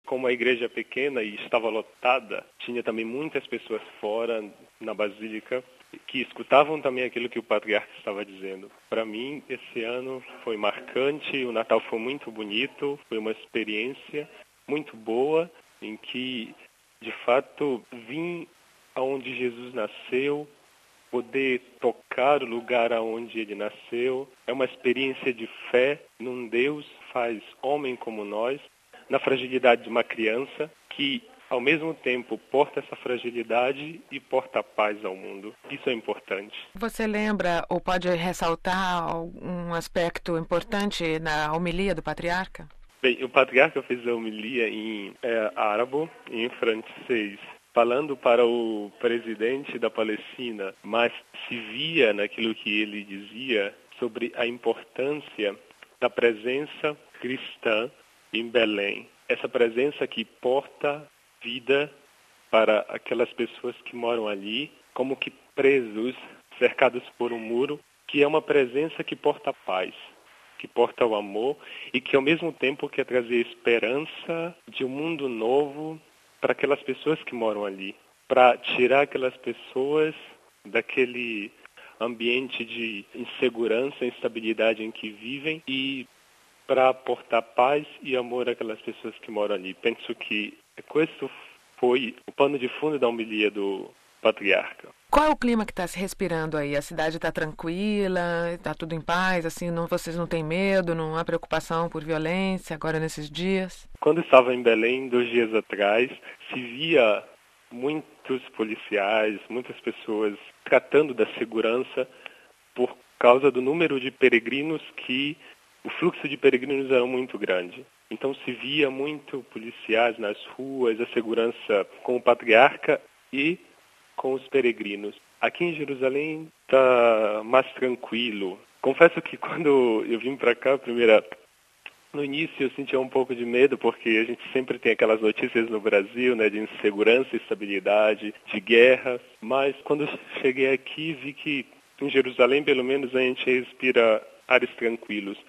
como a igreja é pequena e estava lotada, tinha também muitas pessoas fora na Basílica que escutavam também aquilo que o patriarca estava dizendo. Para mim, esse ano foi marcante, o Natal foi muito bonito, foi uma experiência muito boa, em que, de fato, vim aonde Jesus nasceu, poder tocar o lugar aonde ele nasceu. É uma experiência de fé num Deus que faz homem como nós, na fragilidade de uma criança que, ao mesmo tempo, porta essa fragilidade e porta a paz ao mundo. Isso é importante. Você lembra ou pode ressaltar algum aspecto importante na homilia do patriarca? Bem, o patriarca fez a homilia em árabe e em francês, falando para o presidente da Palestina, mas se via naquilo que ele dizia sobre a importância da presença cristã em Belém. Essa presença que porta vida para aquelas pessoas que moram ali, como que presos, cercados por um muro, que é uma presença que porta paz, que porta o amor e que ao mesmo tempo quer trazer esperança de um mundo novo para aquelas pessoas que moram ali, para tirar aquelas pessoas daquele ambiente de insegurança, instabilidade em que vivem e para aportar paz e amor àquelas pessoas que moram ali. Penso que isso foi o pano de fundo da homilia do patriarca. Qual é o clima que está se respirando aí? A cidade está tranquila, está tudo em paz, assim, vocês não têm medo, não há preocupação por violência agora nesses dias? Quando estava em Belém, 2 dias atrás, se via muitos policiais, muitas pessoas tratando da segurança por causa do número de peregrinos que o fluxo de peregrinos era muito grande. Então se via muito policiais nas ruas, a segurança com o patriarca e com os peregrinos. Aqui em Jerusalém está mais tranquilo. Confesso que quando eu vim para cá, no início eu sentia um pouco de medo, porque a gente sempre tem aquelas notícias no Brasil, né, de insegurança, instabilidade, de guerra. Mas quando eu cheguei aqui, vi que em Jerusalém, pelo menos, a gente respira ares tranquilos.